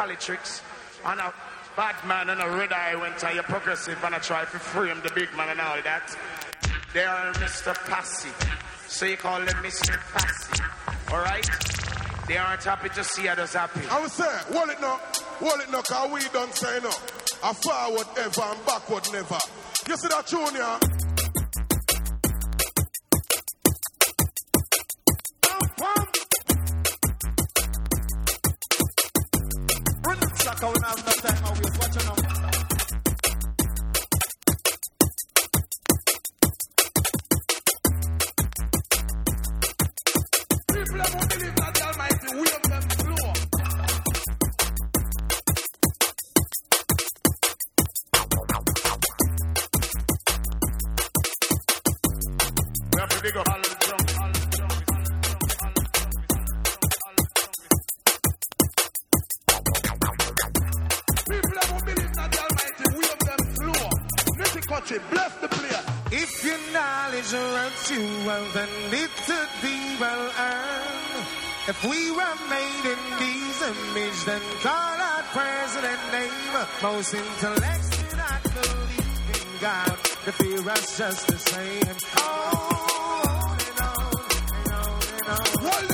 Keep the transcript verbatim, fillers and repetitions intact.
politics. And a bad man and a red eye went to your progressive and I try to frame the big man and all that. They are Mister Passy. So you call them Mister Passy. Alright? They aren't happy to see others happy. I would say, hold it now. Hold it now, cause we don't say no. A forward ever and backward never. You see that tune, yeah? Run the track out now, no time now, we're watching now. People that won't believe that the Almighty wave them floor. We have to big up all the drum. People that won't believe that the Almighty wave them floor. Nitty Kutchy, bless the player. If your knowledge runs you well, then it's a be well earned. If we were made in His image, then call our president name. Most intellects do not believe in God. They fear us just the same. Oh, on and on and on and on. Hold